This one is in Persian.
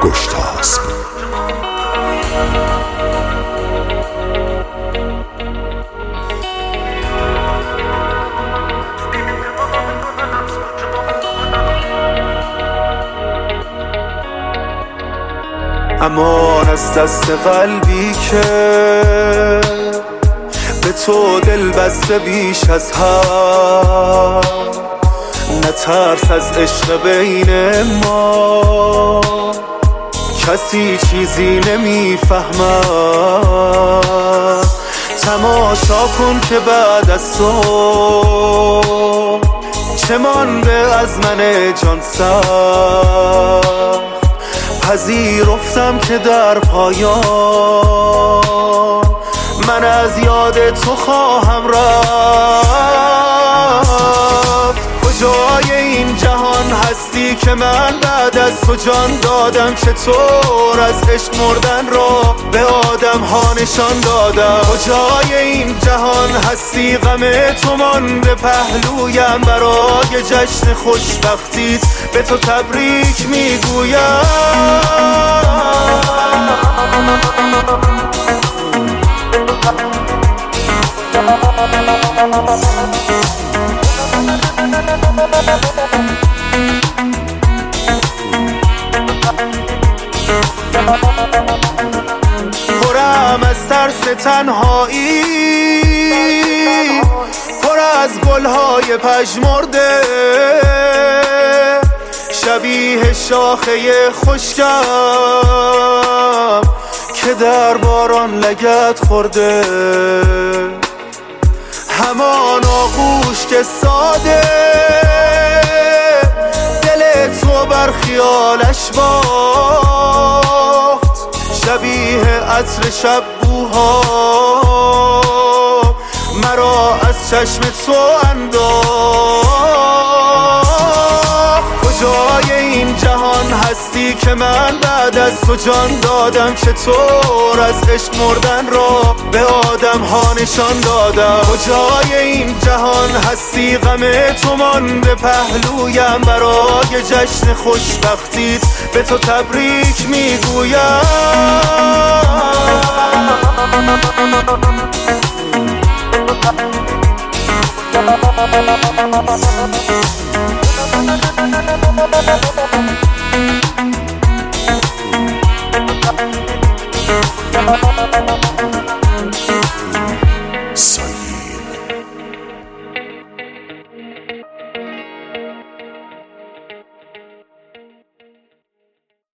گشتاسب. امان از دست قلبی که به تو دل بسته بیش از هر، نترس از عشق بین ما، کسی چیزی نمیفهمد. تماشا کن که بعد از تو چه مانده از من جان سخت. پذیرفتم که در پایان من از یاد تو خواهم رفت. کجای این جهان هستی که من بعد از تو جان دادم؟ چطور از عشق مردن را به آدم ها نشان دادم؟ کجای این جهان هستی غم تو مانده پهلویم؟ برای جشن خوشبختیت به تو تبریک میگویم. پرم از ترس تنهایی، پر از گلهای پژمرده، شبیه شاخه خشکم که در باران لگد خورده. همان آغوش که ساده دل تو بر خیالش باخت، شبیه عطر شب بوها مرا از چشم تو انداخت. کجای این جهان هستی که من بعد از تو جان دادم؟ چطور از عشق مردن را به آدم ها نشان دادم؟ کجای این جهان هستی غم تو مانده پهلویم؟ برای جشن خوشبختیت به تو تبریک میگویم.